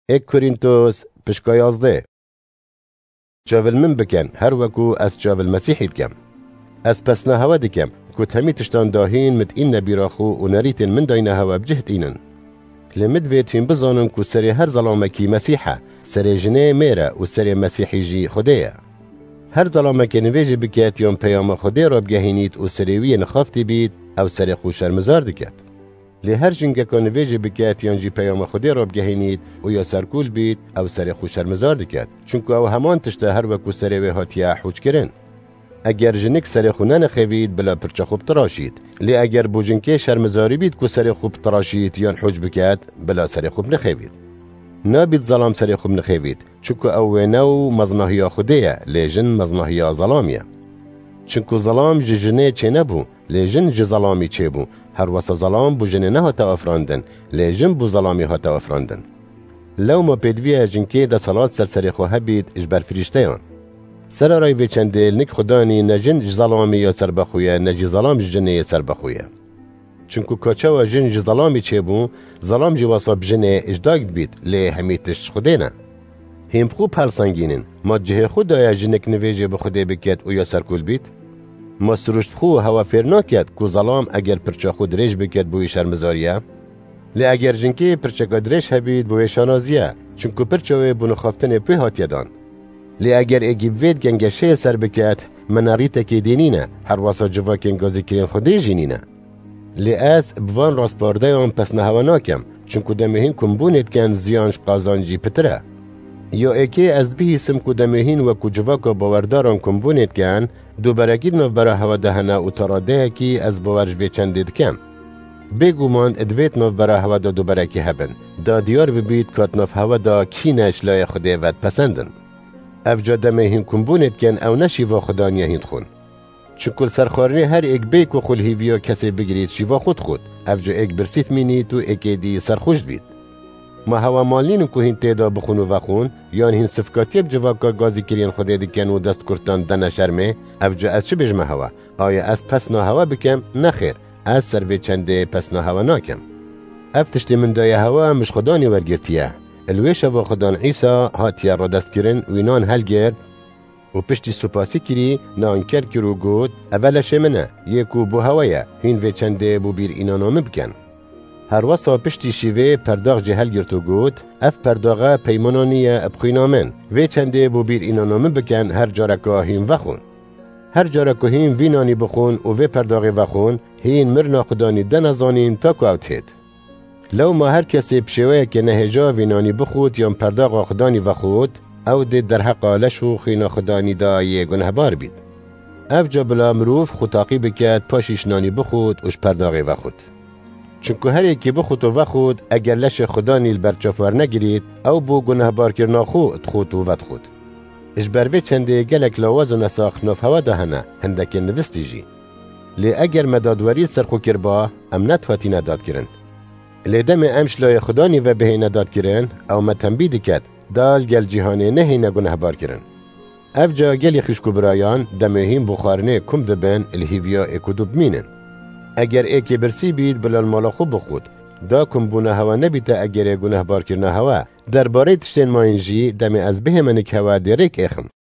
ایک کورینتوس پشکا 11. چاول من بکن هر وکو از چاول مسیحی دکم. از پس نهوا دکم کت همی تشتان داهین مت این نبیراخو و نریتن من دای نهوا بجهت اینن. لمد ویتین بزانم که سری هر ظلامکی مسیحه، سری جنه میره و سری مسیحی جی خدایه. هر ظلامکی نویجی بکت یون پیام خدای را بگهینید و سری وی نخافتی بید او سری خوش شرمزار دکت. لی هر جنگه که نویجی بکت یون جی پیام خدای را بگهینید و یا سرکول بید او سری خوش شرمزار دکت، چونکه او همان تشته هر وکو سری وی هاتیه حوچ کرن. اگر جنک سری خونه نخوید بلا پرچه خوب تراشید، لی اگر بوجنکه شرمزاری بید که سری خوب تراشید یان حوج بکت بلا سری خوب نخوید. نابید ظلام سری خوب نخوید، چونکه او نو مزنهیا خودیه، لی جن مزنهیا ظلامیه. چونکه ظلام جنه چه نبو، لی جن ظلامی چه بو، هر واسه ظلام بو جنه نه هاتا افراندن، لی جن بو ظلامی هاتا افراندن. لو ما پیدویه جنکه ده صلات سری خواه بید اجبر فریشتیان. سر رای و چندل نک خدانی نجن ظلامی یا سر بخویه نجی ظلام جنه سر بخویه. چونکو کاچه و جن ظلامی چه بو ظلام جواسا بجنه اجداگد بید لی همیتش خودینه. هم خوب هر سنگینن ما جه خدای جنک نویجه بخوده بکت و یا سرکول بید. ما سروشت خو هوا فرنا کد که ظلام اگر پرچه خود ریش بکت بوی شرمزاریه. لی اگر جنکی پرچه قدرش هبید بوی شانازیه چونکو پرچه بونو خافتن پی هاتیه دان. لی اگر اگیب وید گنگشه سر بکت مناریته که دینینه هر واسا جوا کنگازی کرین خودی جینینه. لی از بوان راست بارده هم پس نهوا ناکم چون کدامهین کمبونید کن زیانش قازانجی پتره. یا اکی از بیسم کدامهین و کجوا که باورداران کمبونید کن دو برگید نو برا هوا دهنه و تراده کی از باورج وی چندید کم. بگومان ادویت نو برا هوا دو برکی هبن دا دیار ببید کات نو هوا دا کینش لای خودی ود پسندن. افجا دمهین کمبونید کن او نشیوا خدا نیهید خون. چون سرخواری هر ایک بیک و خلهیویا کسی بگیرید شیوا خود افجا ایک برسیت مینید و ایک دی سرخوش بید. ما هوا مالین که هین تیدا بخون و وخون یان هین صفکاتیب جواکا گازی کرین خودی دیکن و دست کرتان دن شرمه افجا از چه بجمه هوا؟ آیا از پس نا هوا بکم؟ نخیر از سروی چنده پس نا هوا ناکم. افتشتی من دای هوا مش خدانی ورگرتیه. الویش و خدان عیسی هاتیه را دست کرن و اینان هل گرد و پشتی سپاسی کری نان کرد کرو گود اولش منه یکو بو هوایه هین و چنده بو بیر اینانامه بکن. هر واسا پشتی شیوه پرداغ جهل گرتو گود اف پرداغه پیمانانیه ابخینامن و چنده بو بیر اینانامه بکن هر جارکا هین وخون. هر جارکا هین وینانی بخون و پرداغ وخون هین مرنا خدانی دنزانین تا که اوت هید. لو ما هر کسی بشویه که نهجا وینانی بخود یا پرداغ خدانی وخود او دید در حق لشو خینا خدانی دای گنهبار بید. اف جا بلا مروف خطاقی بکد پاشیش نانی بخود وش پرداغی وخود. چونکه هر یکی بخود و وخود اگر لش خدانی البرچافار نگیرید او بو گنهبار کرنا خود خود و ود خود. اجبروی چنده گلک لاواز و نساخ نوف هوا دهنه هندک نوستی جی. لی اگر مدادوری سرخو کربا ام نتواتی نداد کرن. لی دم امش لای خدانی و بهی نداد کرن او متنبید کد دال گل جهانی نهی نگونه بار کرن. اف جا گلی خشکو برایان دمهیم بخارنه کم دبن الهیویا اکودو بمینن. اگر ایکی برسی بید بلال مالا خوب بخود دا کم بونه هوا نبیده اگر گناه بار کرنه هوا درباره تشتین ماینجی دم از به منک هوا دیرک اخم.